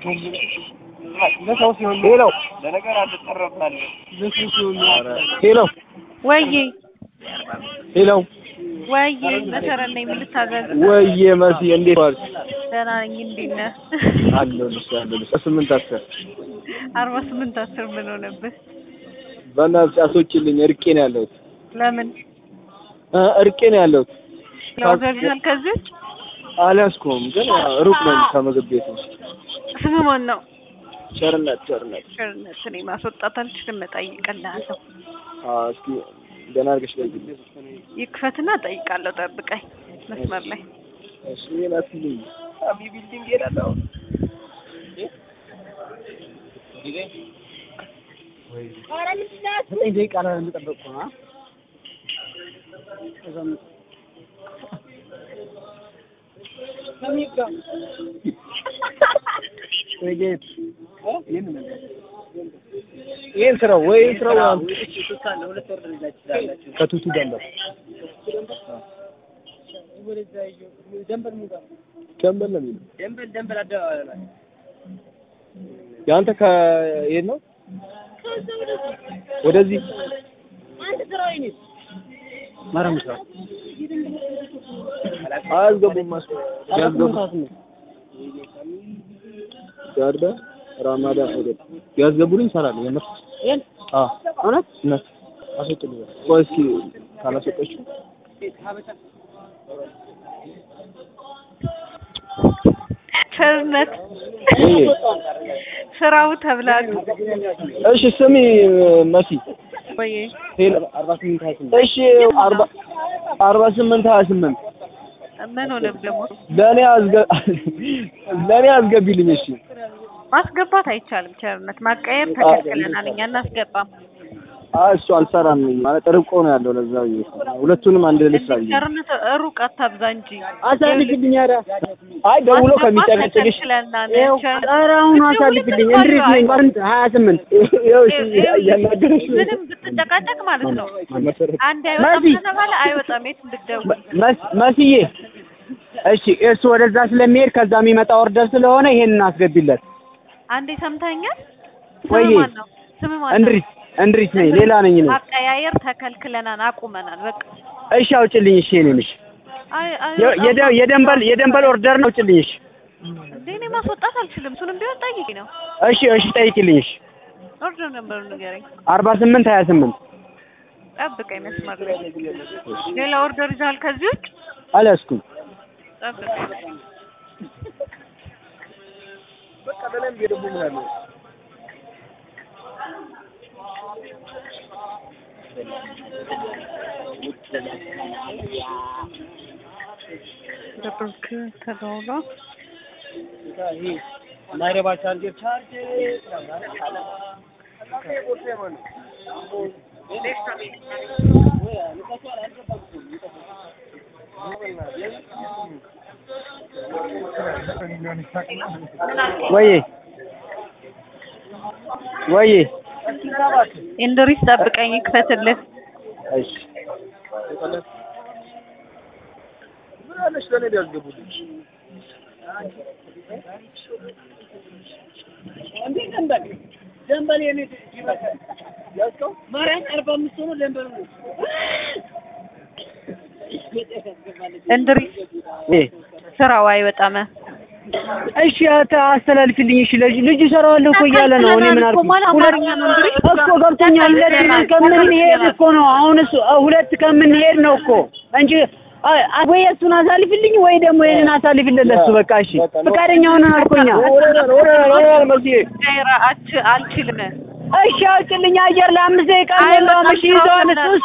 ሄሎ ሄሎ ወይዬ ሄሎ ወይዬ መሰረት ነኝ። ምን ልታዘዝ? ወይዬ መሲ እንዴት ዋልሽ? ደህና ነኝ። እንዴት ነህ? አለሁልሽ። 8 48 10 ምን ሆነብህ? በእናትሽ አስወጪልኝ። እርቄ ነው ያለሁት። ለምን? እርቄ ነው ያለሁት። ለወዘልዘል ከዚህ አልያዝኩም፣ ግን ሩቅ ነኝ ከምግብ ቤት። ስምህ ማን ነው? ቸርነት እኔ ማስወጣት አልችልም። እጠይቅልሃለሁ። እስኪ ደህና አድርገሽ ለይልኝ። ይክፈትና እጠይቃለሁ። ጠብቀኝ መስመር ላይ። እሺ ላስልኝ። አሚ ቢልዲንግ ሄዳለሁ። ወይ ደቂቃ ነው የምጠብቀው። ይሄን ስራው ከቱቱ ደንበር ደንበር ነው የሚለው። ደንበር አደባባይ ያንተ ከየት ነው? ወደዚህ አንተ ስራው ይሄ ማራም ስራ አልገቡም። ያርዳ ራማዳን ሆቴል ያስገቡልኝ ሰራለ የምር እውነት አስወጥልኝ። ቆይ እስኪ ካላስወጣችሁ ቸርነት ስራው ተብላል። እሺ ስሚ መሲ ወይ 48 እሺ 48 ምን ሆነ ደግሞ? ለኔ አስገቢልኝ። እሺ ማስገባት አይቻልም። ቸርነት ማቀየር ተከልክለናል። እኛ እናስገባም። እሱ አልሰራም ማለት ርቆ ነው ያለው። ለዛው ሁለቱንም አንድ ልስራ። ቸርነት ሩቅ አታብዛ እንጂ አሳልፍልኝ። ኧረ አይ ደውሎ ከሚጨቀጭቅሽ ጠራውን አሳልፍልኝ። እንድሪስ ነኝ 28 ያናገረሽ ምንም ብትጨቃጨቅ ማለት ነው። አንድ አይወጣም ተባለ አይወጣም። የት እንድትደውል መስዬ። እሺ እሱ ወደዛ ስለሚሄድ ከዛ የሚመጣ ኦርደር ስለሆነ ይሄንን አስገቢለት። አንዴ ሰምተኛል። ወይ ስም ማን ነው? እንድሪስ ነኝ። ሌላ ነኝ ነው። አቀያየር ተከልክለናል፣ አቁመናል። በቃ እሺ አውጭልኝ። እሺ እኔ ነሽ የደንበል ኦርደር ነው። አውጭልኝ። እሺ እኔ ማስወጣት አልችልም። እሱንም ቢሆን ጠይቂ ነው። እሺ ጠይቂልኝ። እሺ ኦርደር ነበር ንገረኝ። 48 28 ጠብቀኝ መስመር ላይ። ሌላ ኦርደር ይዛል ከዚህ ውጭ? አልያዝኩም። ጠብቀኝ። በቃ በለም ይደቡ ምናምን ደብክ ተደውሎ ማይረባ ቻርጀር ወይ እንድሪስ ጠብቀኝ። ይክፈትልህ። እሺ ምን አለሽ? ለኔ ያስገቡልኝ አንዴ ደንበል የኔ ያስከው ማርያም 45 ነው ደንበል ነው። እንድሪስ ስራው አይወጣም። እሺ አስተላልፊልኝ። እሺ ልጅ ሰራዋለሁ እኮ እያለ ነው። እኔ ምን አልኩ? እኮ ገብቶኛል። ሁለት ከምን ሄድ እኮ ነው አሁን እሱ ሁለት ከምን ሄድ ነው እኮ እንጂ ወይ እሱን አሳልፊልኝ ወይ ደግሞ የኔን አሳልፊልኝ ለሱ። በቃ እሺ ፈቃደኛ ሆነን አልኮኛ አልችልም። እሺ አውጭልኝ። አየር ለ5 ደቂቃ ነው። እሺ ይዘዋል እሱ